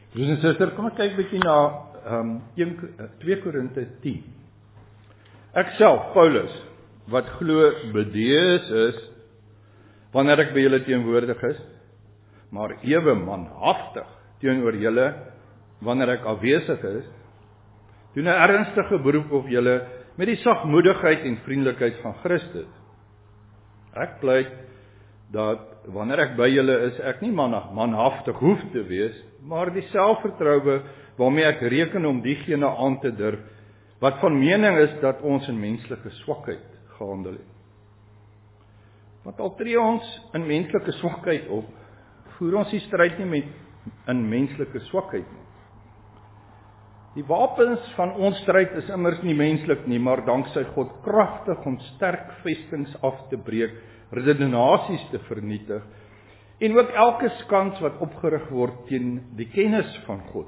Broers en susters, kom ek kyk bietjie na 2 Korinte 10. Ek self, Paulus, wat glo bedees is, wanneer ek by julle teenwoordig is, maar ewe manhaftig teenoor julle, wanneer ek afwesig is, doen 'n ernstige beroep op julle met die sagmoedigheid en vriendelikheid van Christus. Ek pleit dat wanneer ek by julle is, ek nie manhaftig hoef te wees, maar die selfvertroue waarmee ek reken om diegene aan te durf, wat van mening is dat ons in menslike swakheid gehandel het. Want al tree ons in menslike swakheid op, voer ons die stryd nie met in menslike swakheid nie. Die wapens van ons stryd is immers nie menslik nie, maar danksy God kragtig om sterk vestings af te breek, redenasies te vernietig, en ook elke skans wat opgerig word teen die kennis van God.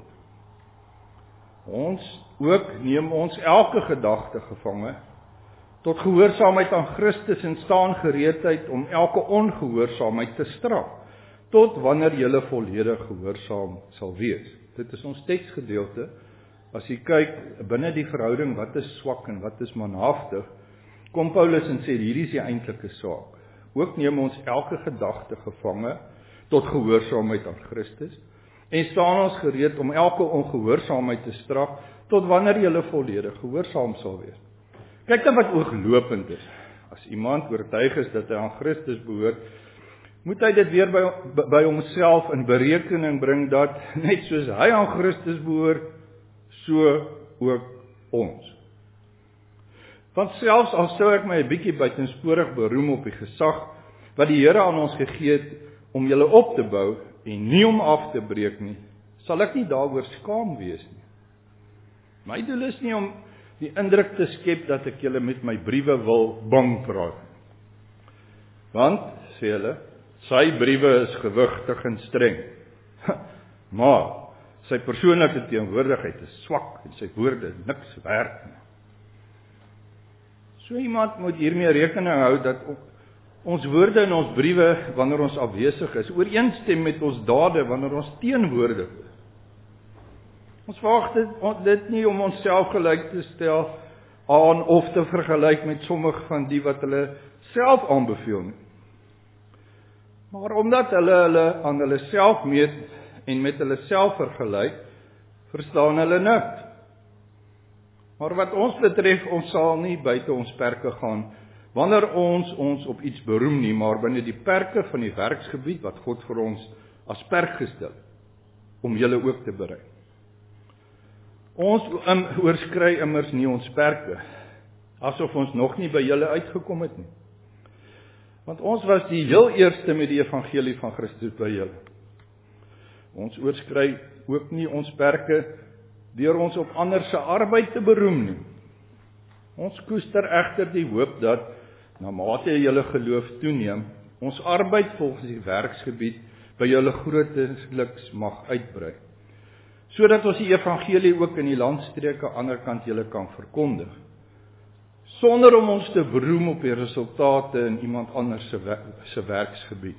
Ons ook neem ons elke gedagte gevange, tot gehoorsaamheid aan Christus en staan gereedheid om elke ongehoorsaamheid te straf, tot wanneer julle volledig gehoorsaam sal wees. Dit is ons teksgedeelte. As jy kyk binne die verhouding, wat is swak en wat is manhaftig, kom Paulus en sê, hierdie is die eintlike saak. Ook neem ons elke gedagte gevange, tot gehoorsaamheid aan Christus, en staan ons gereed om elke ongehoorsaamheid te straf, tot wanneer julle volledig gehoorsaam sal wees. Kyk dan wat ooglopend is. As iemand oortuig is dat hy aan Christus behoort, moet hy dit weer by homself in berekening bring, dat net soos hy aan Christus behoort, so ook ons. Want selfs al sou ek my 'n bietjie buitensporig beroem op die gesag, wat die Here aan ons gegee het, om julle op te bou, en nie om af te breek nie, sal ek nie daaroor skaam wees nie. My doel is nie om die indruk te skep dat ek julle met my briewe wil bang praat. Want, sê hulle, sy briewe is gewigtig en streng. Maar sy persoonlike teenwoordigheid is swak en sy woorde niks werd nie. So iemand moet hiermee rekening hou dat ons woorde en ons briewe, wanneer ons afwesig is, ooreenstem met ons dade wanneer ons teenwoordig is. Ons verwag dit nie om onsself gelyk te stel aan of te vergelyk met sommige van die wat hulle self aanbeveel nie. Maar omdat hulle aan hulle self meet en met hulle self vergelyk, verstaan hulle niks. Maar wat ons betref, ons sal nie buite ons perke gaan, wanneer ons op iets beroem nie, maar binne die perke van die werksgebied wat God vir ons as perk gestel, om julle ook te bereik. Ons oorskry immers nie ons perke, asof ons nog nie by julle uitgekom het nie. Want ons was die heel eerste met die evangelie van Christus by julle. Ons oorskry ook nie ons perke deur ons op ander se arbeid te beroem nie. Ons koester egter die hoop dat, na mate julle geloof toeneem, ons arbeid volgens die werksgebied by julle grootliks mag uitbrei, sodat ons die evangelie ook in die landstreke aan die ander kant julle kan verkondig, sonder om ons te beroem op die resultate in iemand anders se werksgebied.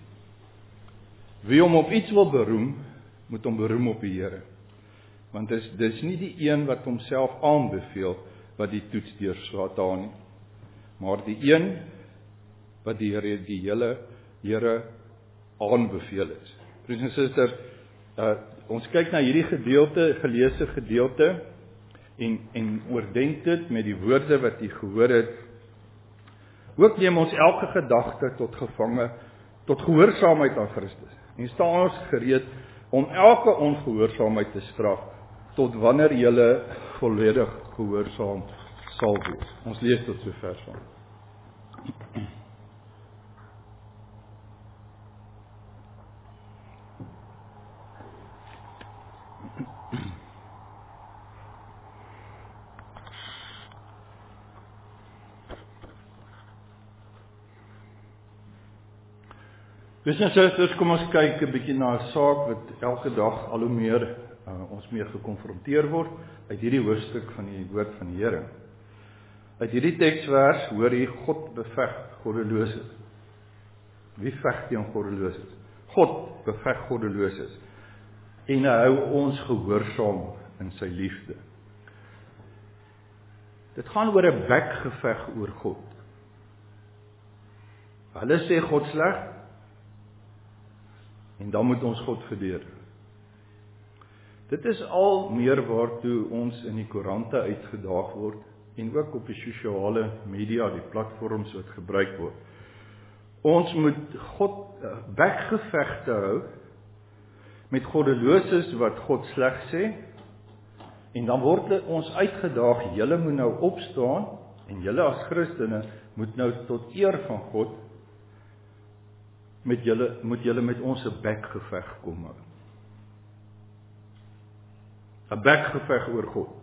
Wie hom op iets wil beroem, moet hom beroem op die Here. Want dis nie die een wat homself aanbeveel, wat die toets deur Satan nie, maar die een wat die Here aanbeveel is. Broers en susters, ons kyk na hierdie geleesde gedeelte, en oordenk dit met die woorde wat jy gehoor het. Ook neem ons elke gedagte tot gevange, tot gehoorsaamheid aan Christus, en staan ons gereed om elke ongehoorsaamheid te straf, tot wanneer julle volledig gehoorsaam sal wees. Ons lees tot sover van. Broers en susters, kom ons kyk 'n bietjie na 'n saak wat elke dag al hoe meer ons mee gekonfronteer word uit hierdie hoofstuk van die woord van die Here. Uit hierdie teksvers hoor jy God beveg goddeloses. Wie veg teen goddeloses? God beveg goddeloses. en hy hou ons gehoorsaam in sy liefde. Dit gaan oor 'n bekgeveg oor God. Hulle sê God sleg, en dan moet ons God verdedig. Dit is al meer waartoe ons in die koerante uitgedaag word, en ook op die sosiale media, die platforms wat gebruik word. Ons moet God bekgevegte hou met goddeloses wat God sleg sê, en dan word ons uitgedaag, julle moet nou opstaan, en julle as Christene moet nou tot eer van God, moet julle met ons 'n bekgeveg kom hou. 'n Bekgeveg oor God.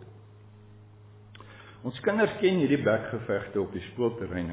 Ons kinders ken hierdie bekgevegte op die skoolterreine.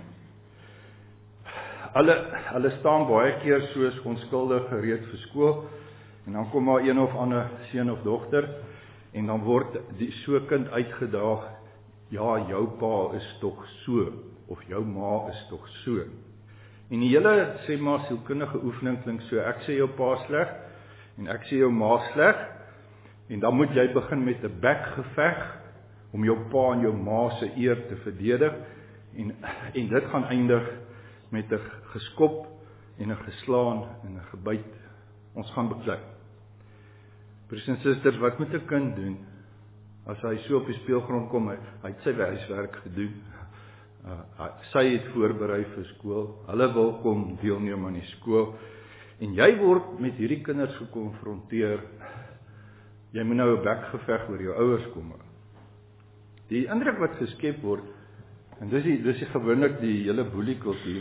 Hulle staan baie keer soos onskuldig gereed vir skool, en dan kom maar een of ander seun of dogter, en dan word so kind uitgedaag, ja, jou pa is tog so, of jou ma is tog so. En die hele, sê maar, sielkundige oefening klink so, ek sê jou pa sleg, en ek sê jou ma sleg, en dan moet jy begin met 'n bekgeveg, om jou pa en jou ma se eer te verdedig, en dit gaan eindig met 'n geskop, en 'n geslaan, en 'n gebyt. Ons gaan beklei. Broers en susters, wat moet 'n kind doen, as hy so op die speelgrond kom, hy het sy huiswerk gedoen, sy het voorberei vir skool, hulle wil kom deelneem aan die skool, en jy word met hierdie kinders gekonfronteer, jy moet nou 'n bekgeveg oor jou ouers kom. Die indruk wat geskep word, en dis die gewoonlik die hele boeliekultuur,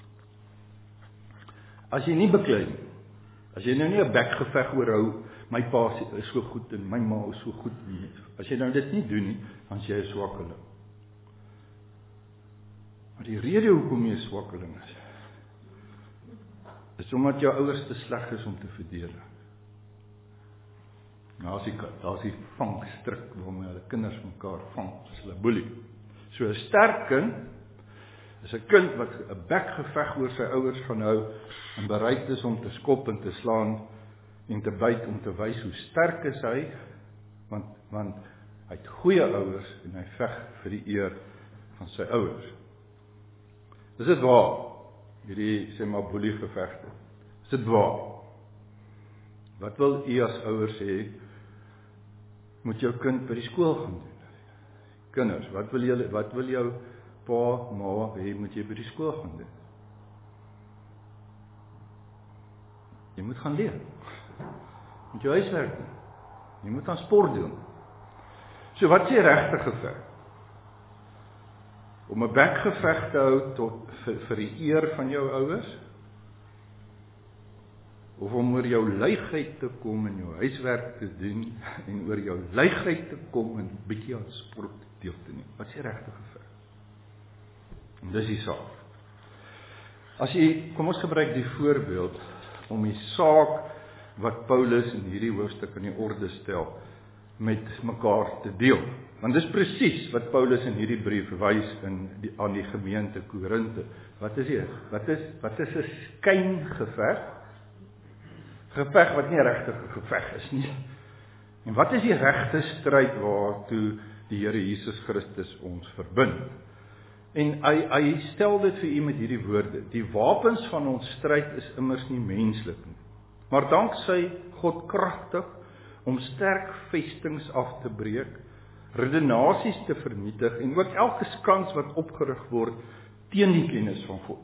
as jy nie beklei nie, as jy nou nie 'n bekgeveg oorhou, my pa is so goed en my ma is so goed nie, as jy nou dit nie doen nie, dan is jy 'n swakkeling. Maar die rede hoekom jy 'n swakkeling is omdat jou ouers te sleg is om te verdedig. Nou daar's die vangstrik waarmee hulle kinders mekaar vang, as hulle boelie. So 'n sterk kind is 'n kind wat 'n bekgeveg oor sy ouers gaan hou, en bereid is om te skop en te slaan, en te byt om te wys hoe sterk is hy, want hy het goeie ouers, en hy veg vir die eer van sy ouers. Is dit waar? Hierdie, sê maar, boeliegevegte. Is dit waar? Wat wil u as ouers hê, moet jou kind by die skool gaan doen? Kinders, wat wil jou pa, ma hê, moet jy by die skool gaan doen? Jy moet gaan leer. Moet jou huiswerk doen. Jy moet aan sport doen. So wat is die regte geveg? Om 'n bekgeveg te hou vir die eer van jou ouers? Of om oor jou luigheid te kom en jou huiswerk te doen, en oor jou luigheid te kom en bietjie aan sport deel te neem? Wat is die regte geveg? En dis die saak. Kom ons gebruik die voorbeeld om die saak wat Paulus in hierdie hoofstuk in die orde stel, met mekaar te deel. Want dis presies wat Paulus in hierdie brief wys aan die gemeente Korinte. Wat is dit? Wat is 'n skyngeveeg? Geveg wat nie 'n regte geveg is nie. En wat is die regte stryd waartoe die Here Jesus Christus ons verbind? En hy stel dit vir u met hierdie woorde: die wapens van ons stryd is immers nie menslik nie, maar danksy God kragtig om sterk vestings af te breek, redenasies te vernietig, en ook elke skans wat opgerig word teen die kennis van God.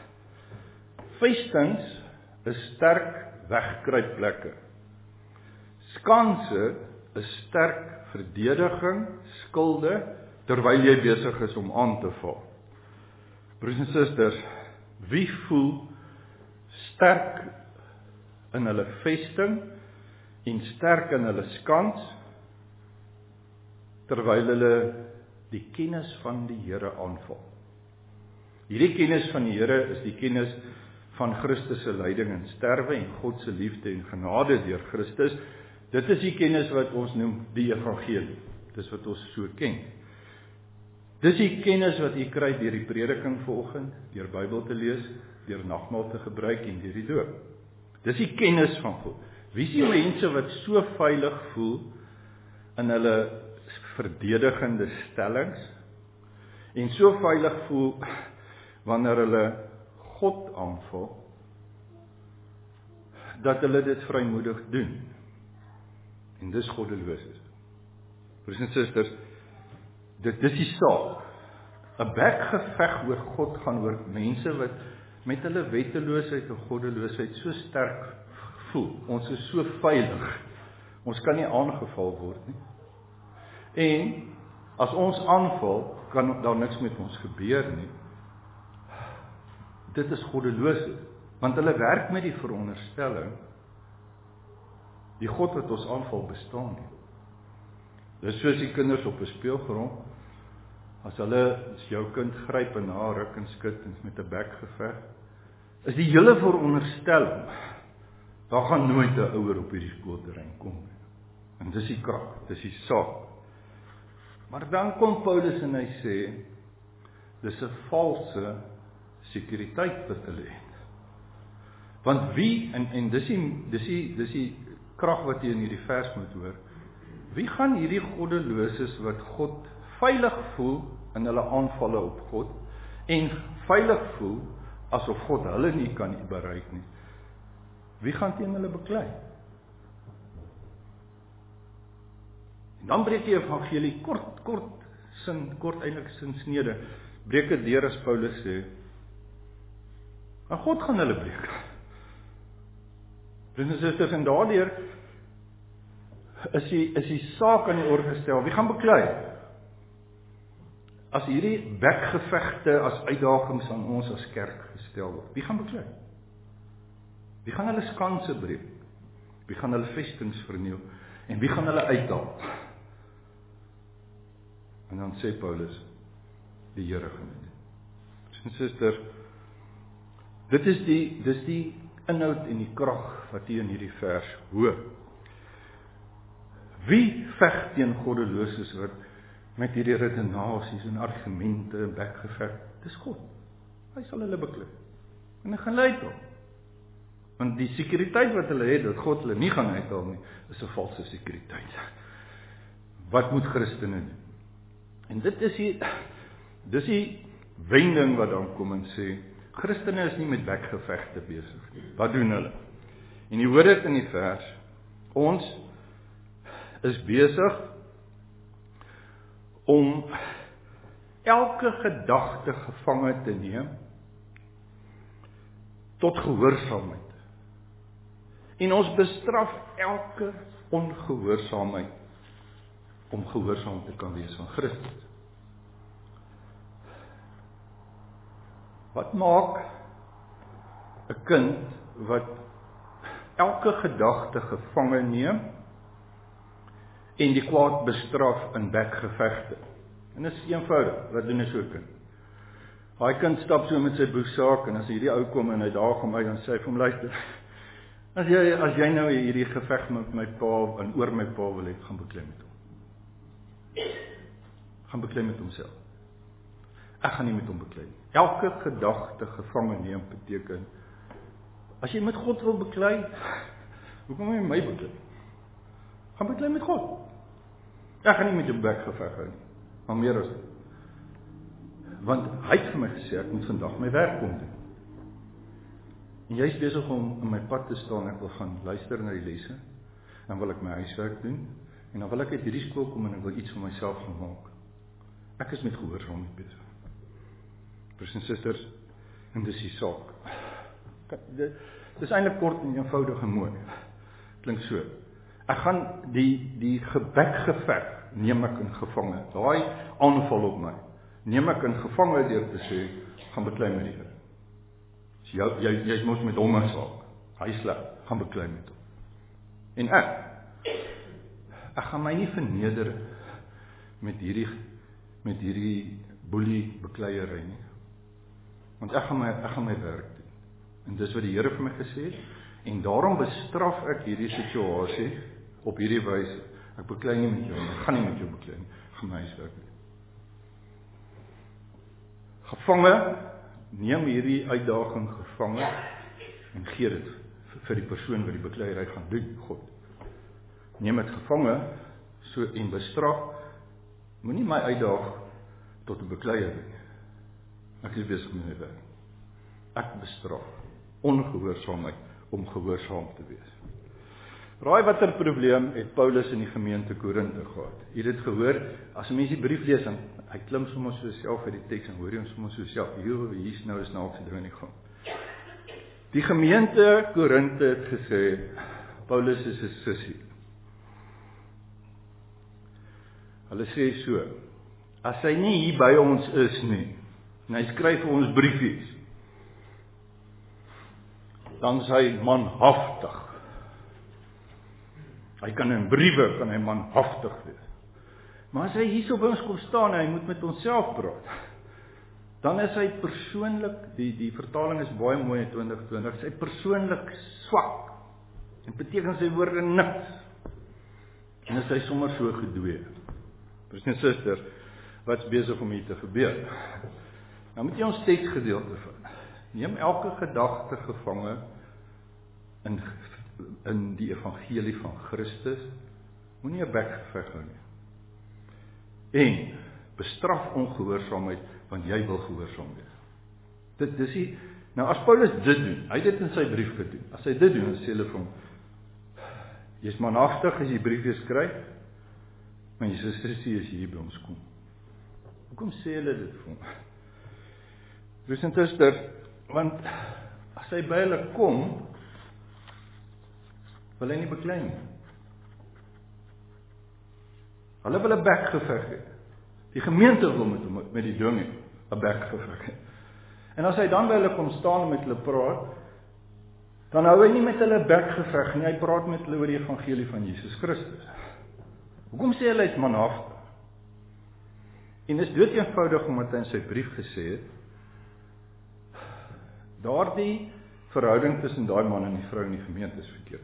Vestings is sterk wegkruipplekke. Skanse is sterk verdediging, skilde, terwyl jy besig is om aan te val. Broers en susters, wie voel sterk in hulle vesting en sterk in hulle skans, terwyl hulle die kennis van die Here aanval? Hierdie kennis van die Here is die kennis van Christus se lyding en sterwe en God se liefde en genade deur Christus. Dit is die kennis wat ons noem die evangelie. Dis wat ons so ken. Dis die kennis wat u kry deur die prediking vanoggend, deur Bybel te lees, deur nagmaal te gebruik en deur die doop. Dis die kennis van God. Wie is die mense wat so veilig voel in hulle verdedigende stellings en so veilig voel wanneer hulle God aanval, dat hulle dit vrymoedig doen? En dis goddeloos is. Broers en susters, dit is die saak. 'n Bekgeveg oor God gaan oor mense wat met hulle wetteloosheid en goddeloosheid so sterk voel. Ons is so veilig. Ons kan nie aangeval word nie. En as ons aanval, kan daar niks met ons gebeur nie. Dit is goddeloosheid. Want hulle werk met die veronderstelling, die God wat ons aanval bestaan nie. Dis soos die kinders op 'n speelgrond. As hulle jou kind gryp en na ruk en skud en met 'n bekgeveg, is die hele veronderstelling, daar gaan nooit 'n ouer op hierdie skoolterrein kom. En dis die krag, dis die saak. Maar dan kom Paulus en hy sê, dis 'n valse sekuriteit wat hulle het. Want wie, en dis die krag wat jy in hierdie vers moet hoor, wie gaan hierdie goddeloses wat God veilig voel in hulle aanvalle op God, en veilig voel asof God hulle nie kan bereik nie, wie gaan teen hulle beklei? En dan breek die evangelie kort eintlik sinsnede, breek dit deur as Paulus sê, en God gaan hulle breek. Broers en susters, en daardeur is die saak aan die orde gestel. Wie gaan beklei? As hierdie bekgevegte as uitdagings aan ons as kerk gestel word, wie gaan beklei? Wie gaan hulle skanse breek? Wie gaan hulle vestings verniel? En wie gaan hulle uithaal? En dan sê Paulus, die Here gaan dit. Broers en susters, dis die inhoud en die krag wat jy in hierdie vers hoor. Wie veg teen goddeloses wat met hierdie redenasies en argumente en bekgeveg? Dis God. Hy sal hulle beklei. En hy gaan hulle uithaal. Want die sekuriteit wat hulle het, dat God hulle nie gaan uithaal nie, is 'n valse sekuriteit. Wat moet Christene doen? En dis die wending wat dan kom en sê, Christene is nie met bekgevegte besig nie. Wat doen hulle? En jy hoor dit in die vers, ons is besig om elke gedagte gevange te neem tot gehoorsaamheid. En ons bestraf elke ongehoorsaamheid om gehoorsaam te kan wees van Christus. Wat maak 'n kind wat elke gedagte gevange neem en die kwaad bestraf in bekgevegte? En dit is eenvoudig, wat doen 'n so kind? Daai kind stap so met sy boeksaak en as hierdie ou kom en hy daag hom uit, dan sê hy vir hom, luister, as jy nou hierdie geveg met my pa en oor my pa wil hê, gaan beklei met hom. Gaan beklei met homself. Ek gaan nie met hom beklei. Elke gedagte gevange neem beteken, as jy met God wil beklei, hoekom moet jy my beklei? Gaan beklei met God. Ek gaan nie met jou bekgeveg hou nie, maar meer as dit. Want hy het vir my gesê, ek moet vandag my werk kom doen. En jy is besig om in my pad te staan, ek wil gaan luister na die lesse, dan wil ek my huiswerk doen, en dan wil ek uit hierdie skool kom en ek wil iets vir myself gaan maak. Ek is met gehoorsaamheid besig. Broers en susters, en dis die saak. Dit is eintlik kort en eenvoudig en mooi. Klink so. Ek gaan die bekgeveg neem ek in gevange. Daai aanval op my neem ek in gevange deur te sê, gaan beklei met die Here. Jy moet met hom saak. Hy sleg, gaan beklei met hom. En ek gaan my nie verneder met hierdie boelie bekleierery nie. Want ek gaan my werk doen. En dis wat die Here vir my gesê het, en daarom bestraf ek hierdie situasie op hierdie wyse. Ek beklei nie met jou nie, ek gaan nie met jou beklei nie, ek gaan my huiswerk doen. Gevange, neem hierdie uitdaging gevange en gee dit vir die persoon wat die bekleierery gaan doen, God. Neem het gevange, so en bestraf, moenie my uitdaag tot 'n bekleier nie. Ek is besig met my werk. Ek bestraf ongehoorsaamheid om gehoorsaam te wees. Raai watter probleem het Paulus in die gemeente Korinthe gehad? Jy het dit gehoor, as 'n mens die brief lees, en hy klim sommer so self uit die teks, en hoor jy hom sommer so self, hier's nou 'n snaakse ding in die gang. Die gemeente Korinthe het gesê, Paulus is 'n sissie. Hulle sê so, as hy nie hier by ons is nie, en hy skryf vir ons briefies, dan is hy manhaftig. Hy kan in briewe, kan hy manhaftig wees. Maar as hy hierso by ons kom staan, en hy moet met ons self praat, dan is hy persoonlik, die vertaling is baie mooi in 2020, is hy persoonlik swak, en beteken sy woorde niks, en is hy sommer so gedwee. Broers en susters, wat's besig om hier te gebeur? Nou moet jy ons teksgedeelte vat. Neem elke gedagte gevange in die evangelie van Christus. Moenie 'n bekgeveg hou nie. En bestraf ongehoorsaamheid, want jy wil gehoorsaam wees. Dit is die, nou as Paulus dit doen, hy het dit in sy brief gedoen. As hy dit doen, dan sê hulle vir hom, jy's manhaftig as jy briewe skryf, maar jy is sissie as jy hier by ons kom. Hoekom sê hulle dit vir hom? Broers en susters, want as hy by hulle kom, wil hy nie beklei nie. Hulle wil 'n bekgeveg hê. Die gemeente wil met die dominee 'n bekgeveg hê. En as hy dan by hulle kom staan en met hulle praat, dan hou hy nie met hulle bekgeveg nie, hy praat met hulle oor die evangelie van Jesus Christus. Hoekom sê hulle is manhaftig? En is dood eenvoudig omdat hy in sy brief gesê het, daardie verhouding tussen daai man en die vrou in die gemeente is verkeerd.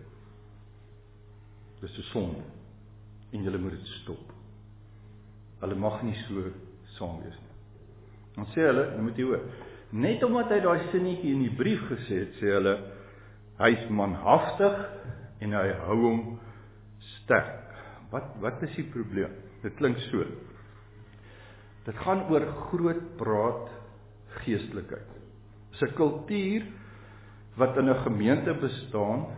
Dis 'n sonde. En julle moet dit stop. Hulle mag nie so saam wees nie. Dan sê hulle, nou moet jy hoor, net omdat hy daai sinnetjie in die brief gesê het, sê hulle, hy's manhaftig en hy hou hom sterk. Wat is die probleem? Dit klink so. Dit gaan oor groot praat geestelikheid. Dis 'n kultuur wat in 'n gemeente bestaan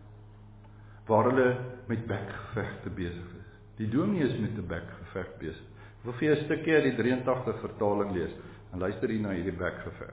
waar hulle met bekgevegte besig is. Die dominee is met 'n bekgeveg besig. Ek wil vir jou 'n stukkie uit die 83 vertaling lees en luister hier na hierdie bekgeveg.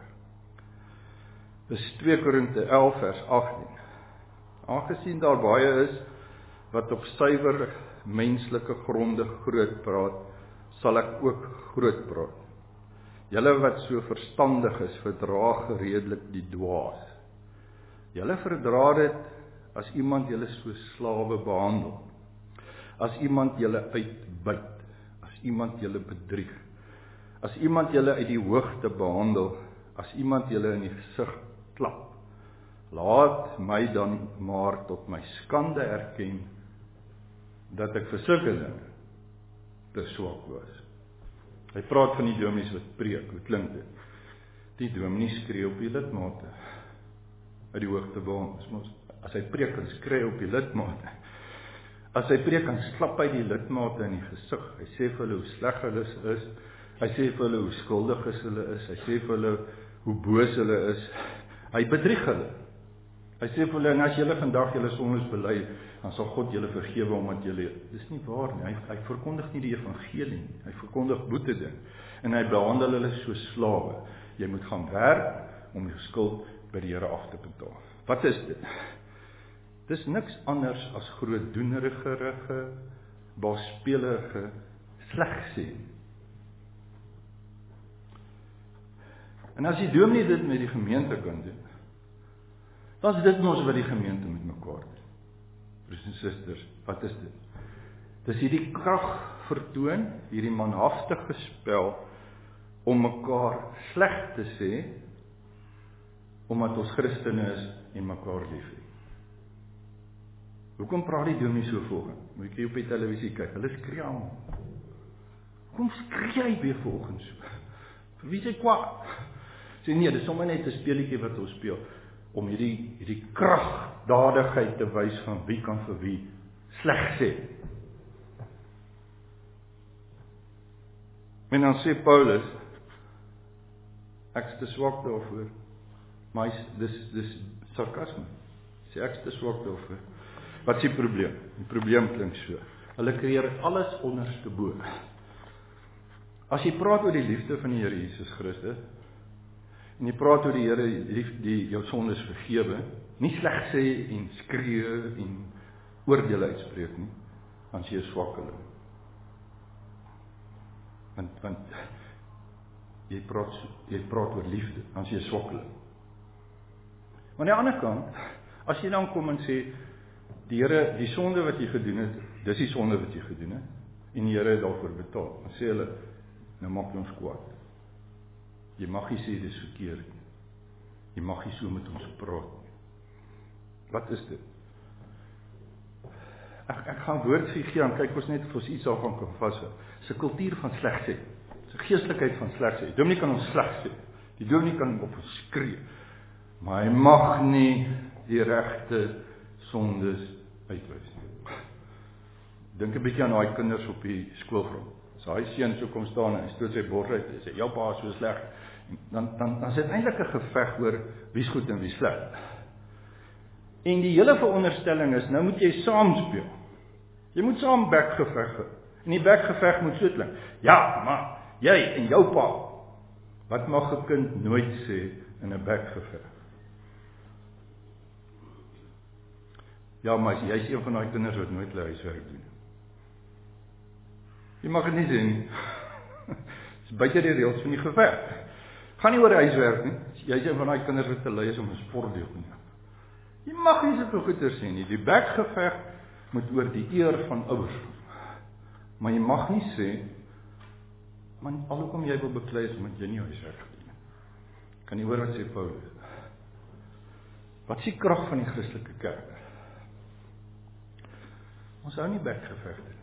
Dis 2 Korinthe 11 vers 18. Aangesien daar baie is wat op suiwer menslike gronde groot praat, sal ek ook groot praat. Julle wat so verstandig is, verdra gereedelik die dwaas. Julle verdra dit as iemand julle so slawe behandel, as iemand julle uitbuit, as iemand julle bedrieg, as iemand julle uit die hoogte behandel, as iemand julle in die gesig klap. Laat my dan maar tot my skande erken, dat ek vir sulke dinge te swak was. Hy praat van die dominees wat preek, hoe klink dit? Die dominee skree op die lidmate, uit die hoogte behandel. As hy preek, dan skree op die lidmate. As hy preek, dan slap hy die lidmate in die gesig. Hy sê vir hulle hoe sleg hulle is. Hy sê vir hulle hoe skuldig hulle is. Hy sê vir hulle hoe boos hulle is. Hy bedrieg hulle. Hy sê vir hulle, en as julle vandag julle sondes bely, dan sal God julle vergewe omdat julle, dis nie waar nie. Hy verkondig nie die evangelie nie. Hy verkondig boete, en hy behandel hulle so slawe. Jy moet gaan werk om jou skuld by die Here af te betaal. Wat is dit? Dis niks anders as groot doenerige, baaspelerige slegsien. En as die dominee dit met die gemeente kan doen, dan is dit mos wat die gemeente met mekaar doen. Broers en susters, wat is dit? Dis hierdie krag vertoon, hierdie manhaftige spel, om mekaar sleg te sê, omdat ons Christene is en mekaar lief het. Hoekom praat die dominee so volgens? Moet jy op die televisie kyk, hulle skree almal. Hoekom skree hy weer volgens so? Vir wie is hy kwaad? Sê nee, dis sommer net 'n speletjie wat ons speel. om hierdie kragdadigheid te wys van wie kan vir wie sleg sê. En dan sê Paulus, ek is te swak daarvoor, maar dis sarkasme, sê ek is te swak daarvoor. Wat is die probleem? Die probleem klink so, hulle creëer alles onderste bo. As jy praat oor die liefde van die Here Jesus Christus, en jy praat oor die Here, die jou sondes vergewe, nie sleg sê en skree en oordeel uitspreek nie, dan is jy 'n swakkeling. Want jy praat oor liefde, dan is jy 'n swakkeling. Maar aan die ander kant, as jy dan kom en sê, die Here, die sonde wat jy gedoen het, dis die sonde wat jy gedoen het, en die Here het daarvoor betaal, dan sê hulle, nou maak jy ons kwaad. Jy mag nie sê dis verkeerd nie. Jy mag nie so met ons praat nie. Wat is dit? Ek gaan woordjie gee aan, kyk ons net of ons iets daarvan kan vashou. Dis 'n kultuur van sleg sê. Dis 'n geestelikheid van sleg sê. Die dominee kan ons sleg sê. Die dominee kan op ons skree. Maar hy mag nie die regte sondes uitwys nie. Dink 'n bietjie aan daai kinders op die skoolgrond. As hy seun so kom staan en hy stoot sy bors uit en sê, jou pa is so sleg, dan is dit eintlik 'n geveg oor wie's goed en wie's sleg. En die hele veronderstelling is, nou moet jy saam speel. Jy moet saam bekgeveg hou. En die bekgeveg moet so klink. Ja, maar jy en jou pa, wat mag 'n kind nooit sê in 'n bekgeveg? Ja, maar jy is een van daai kinders wat nooit hulle huiswerk doen. Jy mag dit nie sê nie. Dit is buite die reëls van die geveg. Gaan nie oor huiswerk nie. Jy is een van daai kinders wat te lui is om 'n sportdeel te neem. Jy mag nie so goeie sê nie. Die bekgeveg moet oor die eer van ouers. Maar jy mag nie sê, man, alhoewel jy wil beklei is, moet jy nie huiswerk doen. Kan jy hoor wat sê Paulus? Wat is die krag van die Christelike kerk? Ons hou nie bekgevegte nie.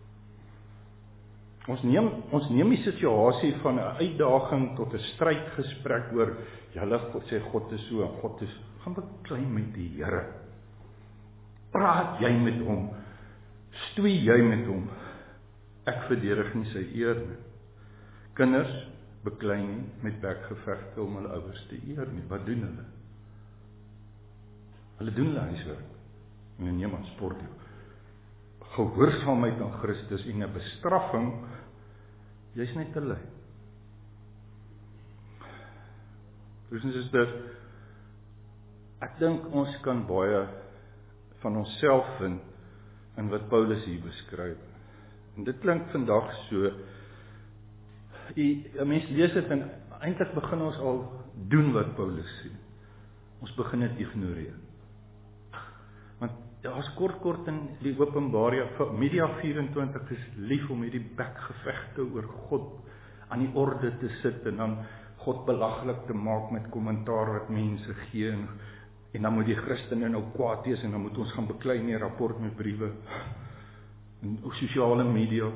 Ons neem die situasie van 'n uitdaging tot 'n strydgesprek oor, julle sê God is so en God is, gaan beklei met die Here. Praat jy met hom, stoei jy met hom. Ek verdedig nie sy eer nie. Kinders beklei nie met bekgevegte om hulle ouers te eer nie. Wat doen hulle? Hulle doen hulle huiswerk. Hulle neem aan sportdeel. Gehoorsaamheid aan Christus en 'n bestraffing, jy's net te lui. Dus is dit, ek dink ons kan baie van onsself vind in wat Paulus hier beskryf. En dit klink vandag so, 'n mens lees dit en eintlik begin ons al doen wat Paulus sê. Ons begin dit ignoreer. Want daar's kort in die Openbaring, Media 24 is lief om hierdie bekgevegte oor God aan die orde te sit en dan God belaglik te maak met kommentaar wat mense gee en dan moet die Christene nou kwaad wees en dan moet ons gaan beklei in die rapport met briewe en sosiale media.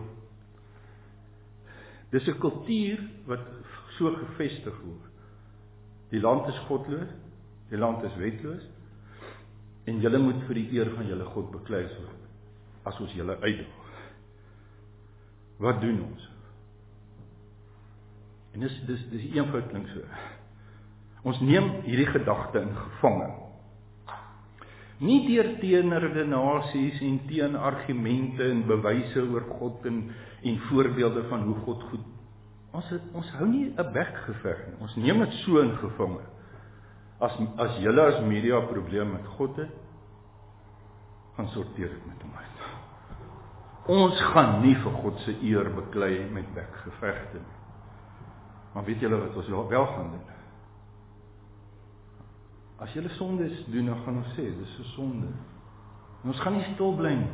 Dis 'n kultuur wat so gevestig word. Die land is godloos, die land is wetloos en julle moet vir die eer van julle God beklei word as ons julle uitdaag. Wat doen ons? En dis eenvoud klink so. Ons neem hierdie gedagte in gevange. Nie deur teenredenasies en teenargumente en bewyse oor God en voorbeelde van hoe God goed. Ons hou nie 'n bekgeveg nie. Ons neem dit so in gevange. As julle as media probleem met God het, gaan sorteer dit met hom uit. Ons gaan nie vir God se eer beklei met bekgevegte nie. Maar weet julle wat ons wel gaan doen? As julle sondes doen, dan gaan ons sê, dis 'n sonde. En ons gaan nie stil bly nie.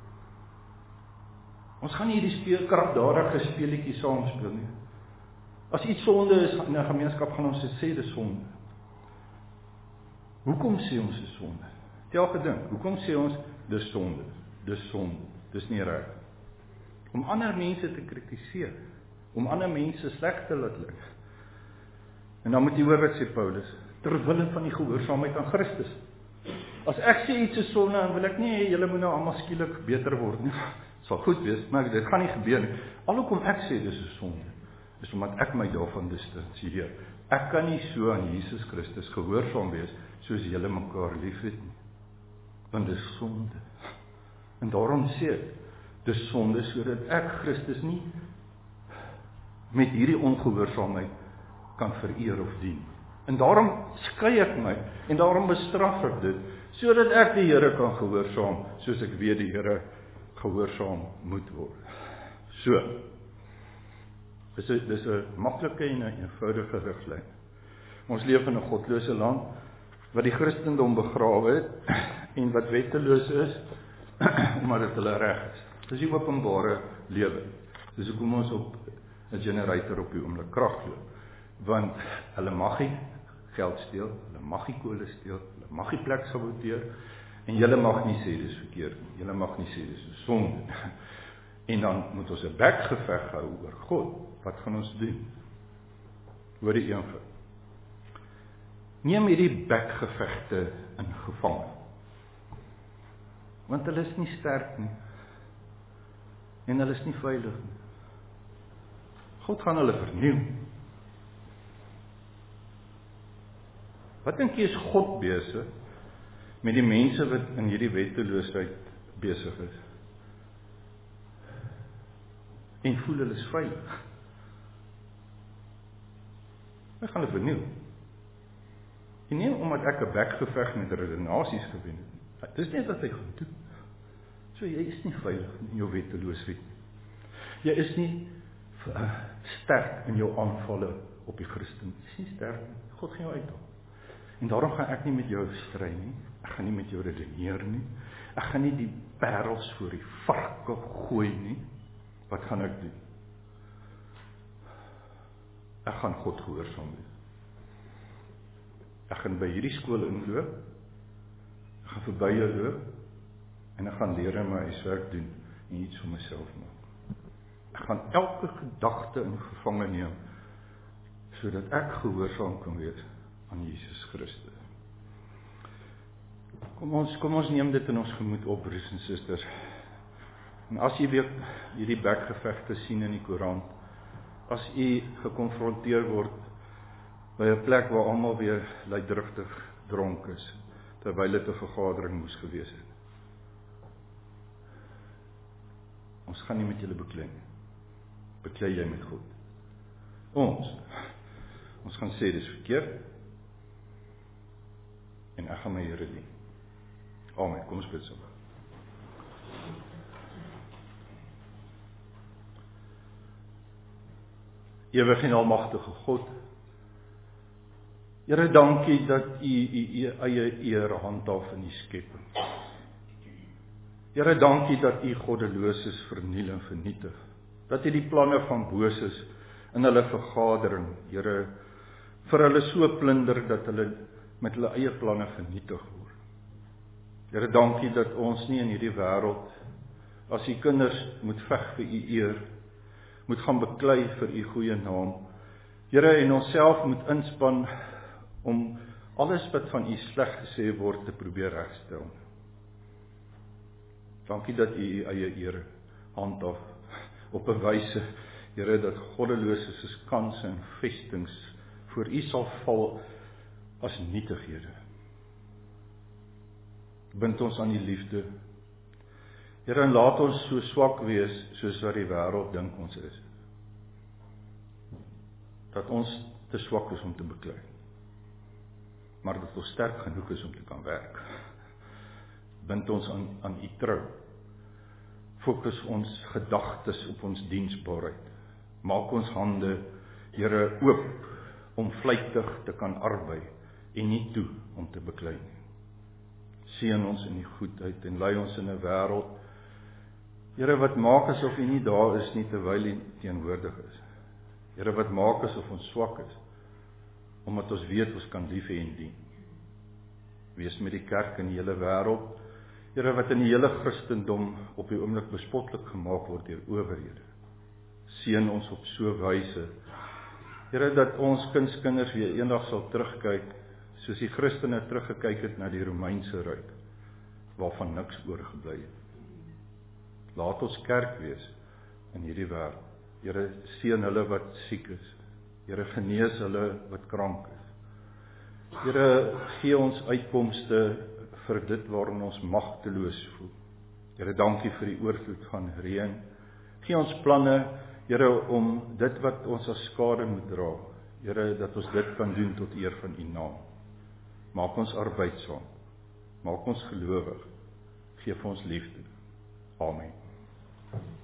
Ons gaan nie hierdie kragdadige speletjie saam speel nie. As iets sonde is in 'n gemeenskap, gaan ons sê dis sonde. Hoekom sê ons dis sonde? Tel gedink, hoekom sê ons dis sonde? Dis sonde, dis nie reg. Om ander mense te kritiseer, om ander mense sleg te laat lyk. En dan moet jy hoor wat sê Paulus, terwille van die gehoorsaamheid aan Christus. As ek sê iets is sonde, dan wil ek nie hê julle moet nou almal skielik beter word nie. Sal goed wees, maar dit gaan nie gebeur nie. Alhoewel ek sê dis 'n sonde, is omdat ek my daarvan distansieer. Ek kan nie so aan Jesus Christus gehoorsaam wees soos julle mekaar liefhet nie. Want dis sonde. En daarom sê ek, dis sonde sodat ek Christus nie met hierdie ongehoorsaamheid kan vereer of dien. En daarom skei ek my en daarom bestraf ek dit sodat ek die Here kan gehoorsaam soos ek weet die Here gehoorsaam moet word. So. Dis 'n maklike en 'n eenvoudige riglyn. Ons leef in 'n godlose land wat die Christendom begrawe het en wat wetteloos is omdat dit hulle reg is. Dis die openbare lewe. Dis hoekom ons op 'n generator op die oomblik krag loop. Want hulle mag nie geld steel, hulle mag nie kolle steel, hulle mag nie plek saboteer en julle mag nie sê dis verkeerd nie. Julle mag nie sê dis 'n sonde. En dan moet ons 'n bekgeveg hou oor God. Wat gaan ons doen? Hoor die eenvoud. Neem hierdie bekgevegte in gevang. Want hulle is nie sterk nie. En hulle is nie veilig nie. God gaan hulle vernieuw. Wat dink jy is God besig met die mense wat in hierdie wetteloosheid besig is? En voel hulle is veilig. Hy gaan hulle vernieuw. En nie omdat ek 'n bekgeveg met redenasies gewen het. Dis net wat hy gaan doen. So jy is nie veilig in jou wetteloosheid. Jy is nie sterk in jou aanvalle op die Christen. Jy is nie sterk nie. God gaan jou uithaal. En daarom gaan ek nie met jou stry nie. Ek gaan nie met jou redeneer nie. Ek gaan nie die parels voor die varke gooi nie. Wat gaan ek doen? Ek gaan God gehoorsaam wees. Ek gaan by hierdie skool inloop. Ek gaan verby jou loop. En ek gaan leer en my huiswerk doen. En iets vir myself maak. Ek gaan elke gedagte in gevange neem. Sodat ek gehoorsaam kan wees aan Jesus Christus. Kom ons neem dit in ons gemoed op, broers en susters. En as jy weer hierdie bekgevegte sien in die Koran, as jy gekonfronteer word by 'n plek waar almal weer luidruftig dronk is, terwyl dit 'n vergadering moes gewees het. Ons gaan nie met julle beklei nie. Beklei jy met God. Ons gaan sê dis verkeerd. En ek gaan my Here dien. Amen. Kom ons bid saam. Ewige en almagtige God, Here, dankie dat U eie eer handhaaf in die skepping. Here, dankie dat U goddeloses verniel en vernietig. Dat U die planne van boses in hulle vergadering, Here, vir hulle so plunder dat hulle met hulle eie planne vernietig word. Here, dankie dat ons nie in hierdie wêreld as U kinders moet veg vir U eer, moet gaan beklei vir U goeie naam. Here, en onsself moet inspann om alles wat van U sleg gesê word te probeer regstel. Dankie dat U U eie eer handhaaf op 'n wyse, Here, dat goddeloses se kanse en vestings voor U sal val as nietighede. Bind ons aan die liefde. Here, en laat ons so swak wees soos wat die wêreld dink ons is. Dat ons te swak is om te beklei. Maar dat ons sterk genoeg is om te kan werk. Bind ons aan U trou. Fokus ons gedagtes op ons diensbaarheid. Maak ons hande, Here, oop om vlytig te kan arbei en nie toe om te beklei nie. Seën ons in die goedheid en lei ons in 'n wêreld, Here, wat maak asof U nie daar is nie terwyl U teenwoordig is. Here, wat maak asof ons swak is, omdat ons weet ons kan lief hê en dien. Wees met die kerk in die hele wêreld, Here, wat in die hele Christendom op die oomblik bespotlik gemaak word deur owerhede. Seën ons op so wyse, Here, dat ons kinders weer eendag sal terugkyk soos die Christene teruggekyk het na die Romeinse ryk, waarvan niks oorgebly het. Laat ons kerk wees in hierdie wêreld. Here, seën hulle wat siek is. Here, genees hulle wat krank is. Here, gee ons uitkomste vir dit waarin ons magteloos voel. Here, dankie vir die oorvloed van reën. Gee ons planne, Here, om dit wat ons as skade moet dra, Here, dat ons dit kan doen tot eer van U naam. Maak ons arbeidsaam. Maak ons gelowig. Geef ons liefde. Amen.